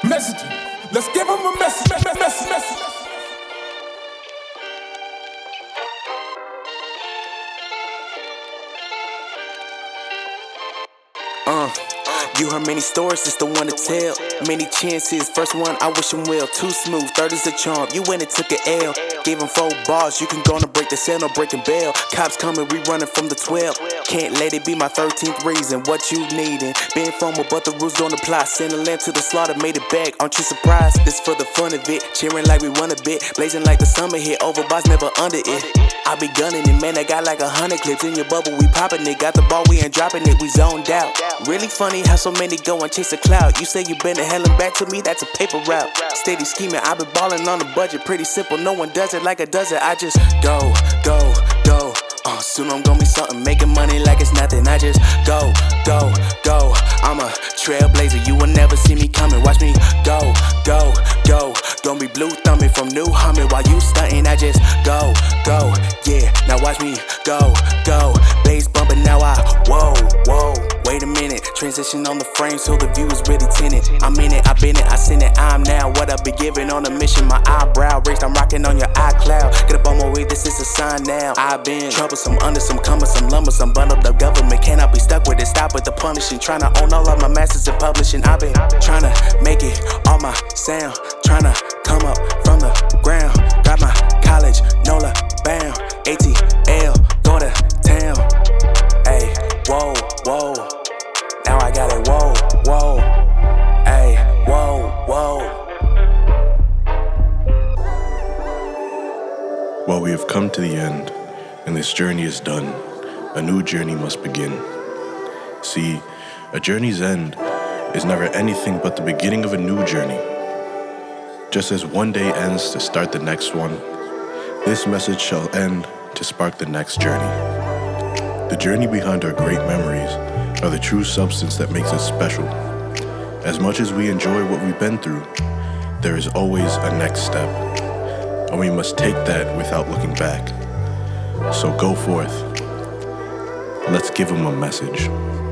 Messaging. Let's give them a message. You heard many stories, it's the one to tell. Many chances, first one, I wish him well. Too smooth, third is a charm. You went and took an L. Gave him 4 bars, you can go and break the cell, no breaking bail. Cops coming, we running from the 12. Can't let it be my 13th reason. What you needin'? Been formal, but the rules don't apply. Send a lamb to the slaughter, made it back. Aren't you surprised? This for the fun of it. Cheering like we won a bit. Blazing like the summer hit. Overboss never under it. I be gunning it, man. I got like 100 clips in your bubble. We popping it. Got the ball, we ain't dropping it. We zoned out. Really funny how so many go and chase a cloud. You say you been to hell and back to me, that's a paper route. Steady scheming, I been ballin' on the budget. Pretty simple, no one does it like I does it. I just go. Soon I'm gonna be something, making money like it's nothing. I just go. I'm a trailblazer, you will never see me coming. Watch me go. Don't be blue thumbing from New Humming while you stunting. I just go. Yeah, now watch me go. Bass bumping, now I whoa. Wait a minute, transition on the frame so the view is really tinted. I'm in it, I've been it, I seen it, I'm now what I be giving on a mission. My eyebrow raised, I'm rocking on your iCloud. Get up on my way, this is a sign now. I've been troublesome, under some cumbersome lumbersome. Bundled up government, cannot be stuck with it. Stop with the punishing, tryna own all of my masters and publishing. I've been tryna make it all my sound, tryna come up from the ground. Got my college, NOLA bound, ATL, go to town. Ayy, whoa. Now I got it, whoa. Ayy, whoa. While we have come to the end, and this journey is done, a new journey must begin. See, a journey's end is never anything but the beginning of a new journey. Just as one day ends to start the next one, this message shall end to spark the next journey. The journey behind our great memories are the true substance that makes us special. As much as we enjoy what we've been through, there is always a next step, and we must take that without looking back. So go forth. Let's give them a message.